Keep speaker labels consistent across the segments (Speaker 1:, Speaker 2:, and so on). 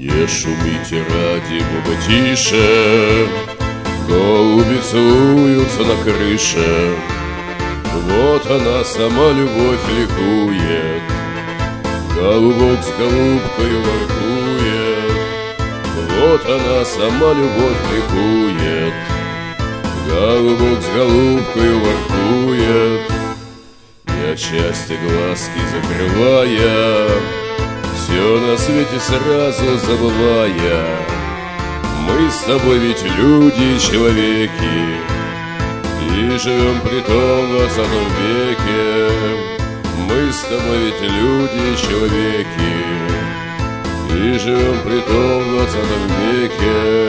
Speaker 1: Не шумите, ради Бога, тише, голуби целуются на крыше. Вот она, сама любовь, ликует, голубок с голубкою воркует. Вот она, сама любовь, ликует, голубок с голубкою воркует. И от счастья глазки закрывая, все на свете сразу забывая, мы с тобой ведь люди, человеки, и живем при том в 20 веке. Мы с тобой ведь люди, человеки, и живем при том в 20 веке.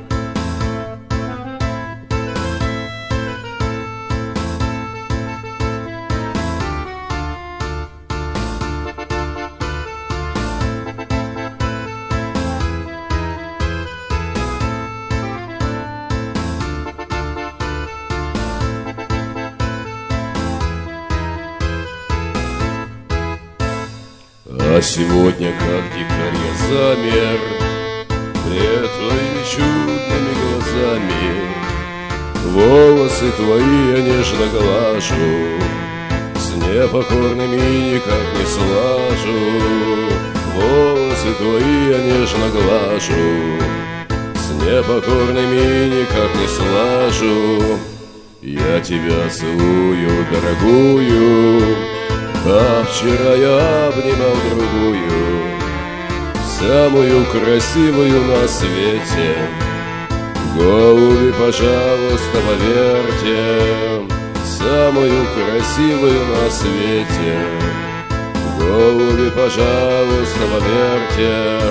Speaker 1: А сегодня, как дикарь, я замер пред твоими чудными глазами. Волосы твои я нежно глажу, с непокорными никак не слажу. Волосы твои я нежно глажу, с непокорными никак не слажу. Я тебя целую, дорогую, а вчера я обнимал другую, самую красивую на свете. Голуби, пожалуйста, поверьте, самую красивую на свете. Голуби, пожалуйста, поверьте.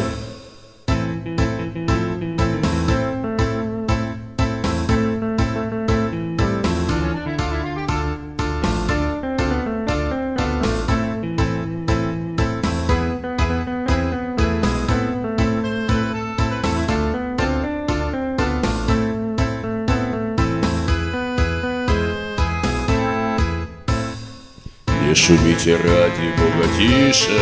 Speaker 1: Не шумите, ради Бога, тише,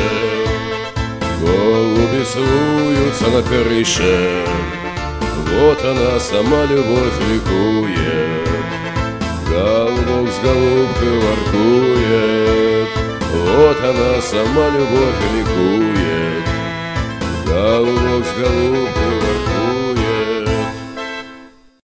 Speaker 1: голуби целуются на крыше. Вот она, сама любовь, ликует, голубок с голубкой воркует. Вот она, сама любовь, ликует, голубок с голубкой